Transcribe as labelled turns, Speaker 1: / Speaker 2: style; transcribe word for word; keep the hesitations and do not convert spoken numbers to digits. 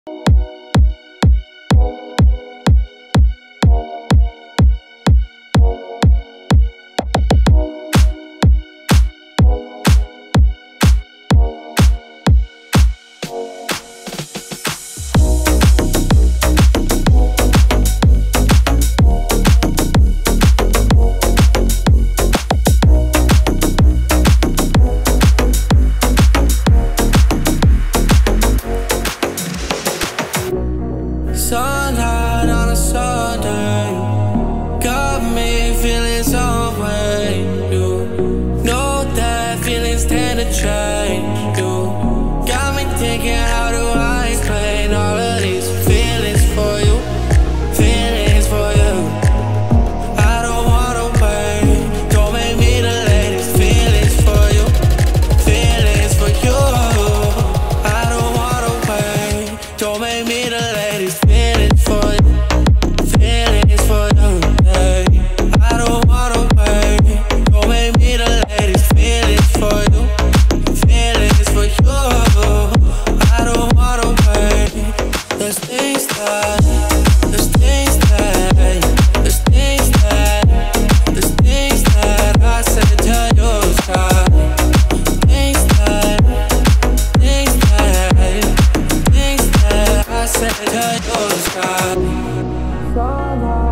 Speaker 1: Sunlight on a Sunday got me feeling some way. You know that feelings tend to change. You got me thinking, how do I explain all of these feelings for you? Feelings for you. I don't wanna wait. Don't make me delay these feelings for you. Feelings for you. I don't wanna wait. Don't make me delay these feelings for you. Feelings for you. Hey. I don't wanna wait. Don't make me delay these feelings for you. Feelings for you. I don't wanna wait. There's things that, there's things that, there's things that, there's things that I said to you, Scott. Things that, things that, things that I said to you, Scott.